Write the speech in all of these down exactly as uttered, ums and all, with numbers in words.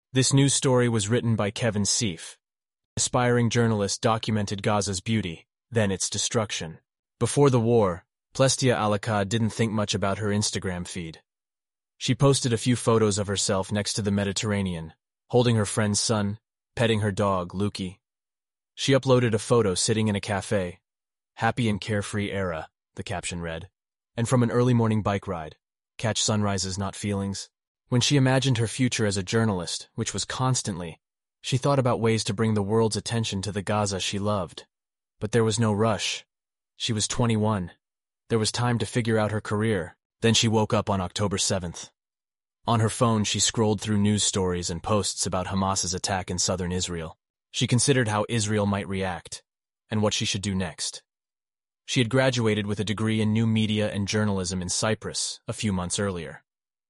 This news story was written by Kevin Seif. Aspiring journalist documented Gaza's beauty, then its destruction. Before the war, Plestia Alakad didn't think much about her Instagram feed. She posted a few photos of herself next to the Mediterranean, holding her friend's son, petting her dog, Luki. She uploaded a photo sitting in a cafe. Happy and carefree era, the caption read. And from an early morning bike ride. Catch sunrises, not feelings. When she imagined her future as a journalist, which was constantly, she thought about ways to bring the world's attention to the Gaza she loved. But there was no rush. She was twenty-one. There was time to figure out her career. Then she woke up on October seventh. On her phone, she scrolled through news stories and posts about Hamas's attack in southern Israel. She considered how Israel might react, and what she should do next. She had graduated with a degree in new media and journalism in Cyprus a few months earlier.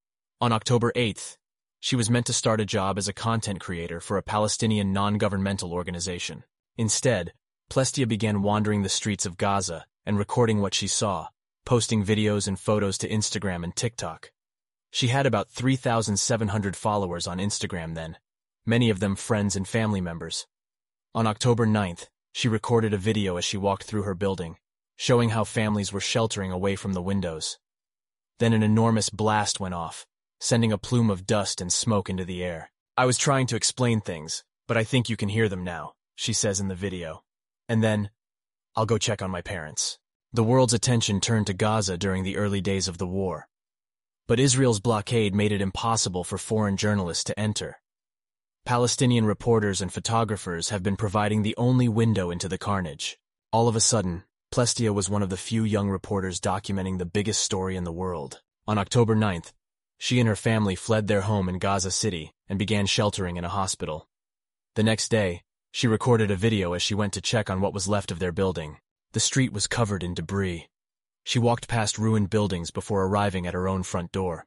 On October eighth, she was meant to start a job as a content creator for a Palestinian non-governmental organization. Instead, Plestia began wandering the streets of Gaza and recording what she saw, posting videos and photos to Instagram and TikTok. She had about three thousand seven hundred followers on Instagram then, many of them friends and family members. On October ninth, she recorded a video as she walked through her building, showing how families were sheltering away from the windows. Then an enormous blast went off, sending a plume of dust and smoke into the air. I was trying to explain things, but I think you can hear them now, she says in the video. And then, I'll go check on my parents. The world's attention turned to Gaza during the early days of the war. But Israel's blockade made it impossible for foreign journalists to enter. Palestinian reporters and photographers have been providing the only window into the carnage. All of a sudden, Plestia was one of the few young reporters documenting the biggest story in the world. On October ninth, she and her family fled their home in Gaza City and began sheltering in a hospital. The next day, she recorded a video as she went to check on what was left of their building. The street was covered in debris. She walked past ruined buildings before arriving at her own front door.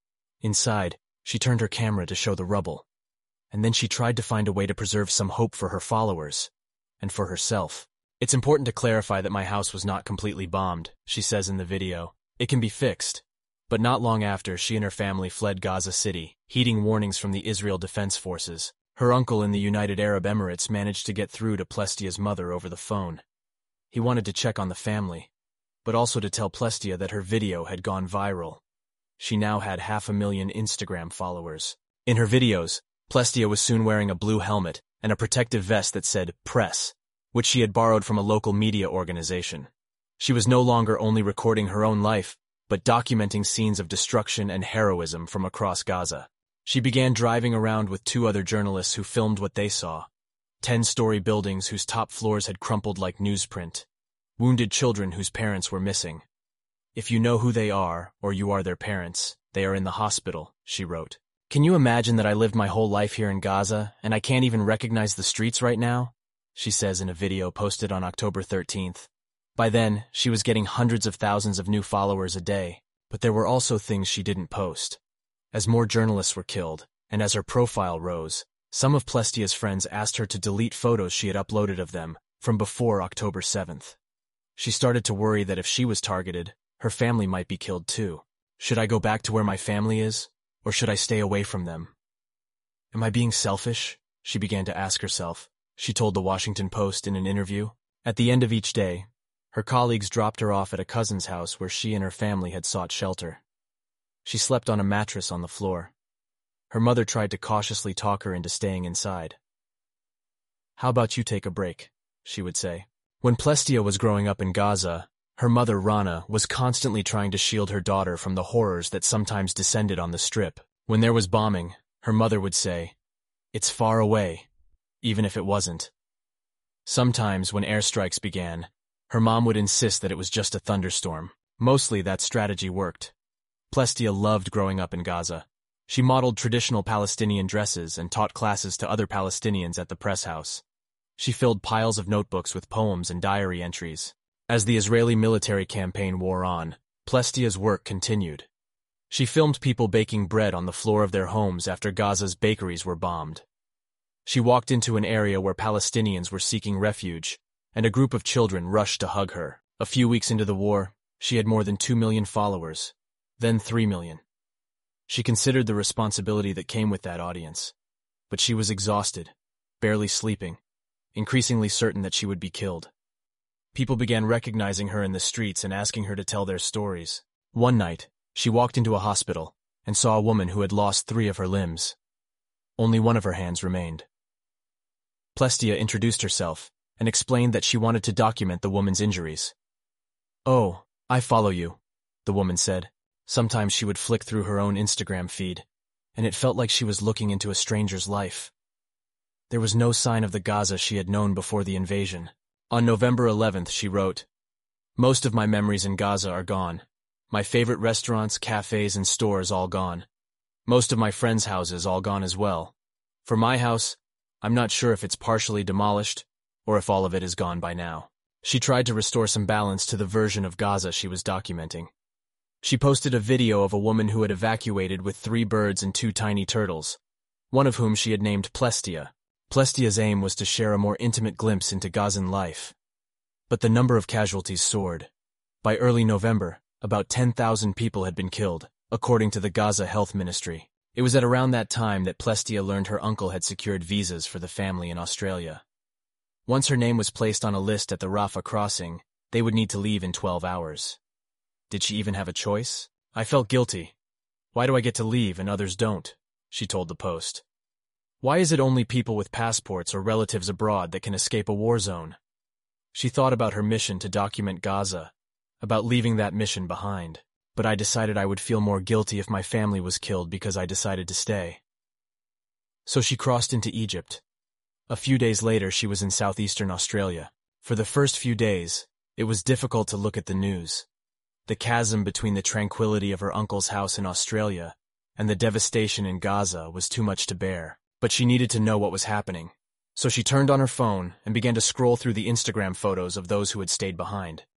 Inside, she turned her camera to show the rubble. And then she tried to find a way to preserve some hope for her followers, and for herself. It's important to clarify that my house was not completely bombed, she says in the video. It can be fixed. But not long after, she and her family fled Gaza City, heeding warnings from the Israel Defense Forces. Her uncle in the United Arab Emirates managed to get through to Plestia's mother over the phone. He wanted to check on the family, but also to tell Plestia that her video had gone viral. She now had half a million Instagram followers. In her videos, Plestia was soon wearing a blue helmet and a protective vest that said Press, which she had borrowed from a local media organization. She was no longer only recording her own life, but documenting scenes of destruction and heroism from across Gaza. She began driving around with two other journalists who filmed what they saw. Ten-story buildings whose top floors had crumpled like newsprint. Wounded children whose parents were missing. If you know who they are, or you are their parents, they are in the hospital, she wrote. Can you imagine that I lived my whole life here in Gaza, and I can't even recognize the streets right now? She says in a video posted on October thirteenth. By then, she was getting hundreds of thousands of new followers a day, but there were also things she didn't post. As more journalists were killed, and as her profile rose, some of Plestia's friends asked her to delete photos she had uploaded of them from before October seventh. She started to worry that if she was targeted, her family might be killed too. Should I go back to where my family is, or should I stay away from them? Am I being selfish? She began to ask herself, she told the Washington Post in an interview. At the end of each day, her colleagues dropped her off at a cousin's house where she and her family had sought shelter. She slept on a mattress on the floor. Her mother tried to cautiously talk her into staying inside. How about you take a break, she would say. When Plestia was growing up in Gaza, her mother, Rana, was constantly trying to shield her daughter from the horrors that sometimes descended on the Strip. When there was bombing, her mother would say, "It's far away," even if it wasn't. Sometimes, when airstrikes began, her mom would insist that it was just a thunderstorm. Mostly that strategy worked. Plestia loved growing up in Gaza. She modeled traditional Palestinian dresses and taught classes to other Palestinians at the press house. She filled piles of notebooks with poems and diary entries. As the Israeli military campaign wore on, Plestia's work continued. She filmed people baking bread on the floor of their homes after Gaza's bakeries were bombed. She walked into an area where Palestinians were seeking refuge, and a group of children rushed to hug her. A few weeks into the war, she had more than two million followers, then three million. She considered the responsibility that came with that audience. but she was exhausted, barely sleeping, increasingly certain that she would be killed. People began recognizing her in the streets and asking her to tell their stories. One night, she walked into a hospital and saw a woman who had lost three of her limbs. Only one of her hands remained. Plestia introduced herself and explained that she wanted to document the woman's injuries. "Oh, I follow you," the woman said. Sometimes she would flick through her own Instagram feed, and it felt like she was looking into a stranger's life. There was no sign of the Gaza she had known before the invasion. On November eleventh, she wrote, "Most of my memories in Gaza are gone. My favorite restaurants, cafes, and stores all gone. Most of my friends' houses all gone as well. For my house, I'm not sure if it's partially demolished or if all of it is gone by now." She tried to restore some balance to the version of Gaza she was documenting. She posted a video of a woman who had evacuated with three birds and two tiny turtles, one of whom she had named Plestia. Plestia's aim was to share a more intimate glimpse into Gazan life. But the number of casualties soared. By early November, about ten thousand people had been killed, according to the Gaza Health Ministry. It was at around that time that Plestia learned her uncle had secured visas for the family in Australia. Once her name was placed on a list at the Rafah crossing, they would need to leave in twelve hours. Did she even have a choice? "I felt guilty. Why do I get to leave and others don't?" she told the Post. "Why is it only people with passports or relatives abroad that can escape a war zone?" She thought about her mission to document Gaza, about leaving that mission behind. "But I decided I would feel more guilty if my family was killed because I decided to stay." So she crossed into Egypt. A few days later, she was in southeastern Australia. For the first few days, it was difficult to look at the news. The chasm between the tranquility of her uncle's house in Australia and the devastation in Gaza was too much to bear. But she needed to know what was happening. So she turned on her phone and began to scroll through the Instagram photos of those who had stayed behind.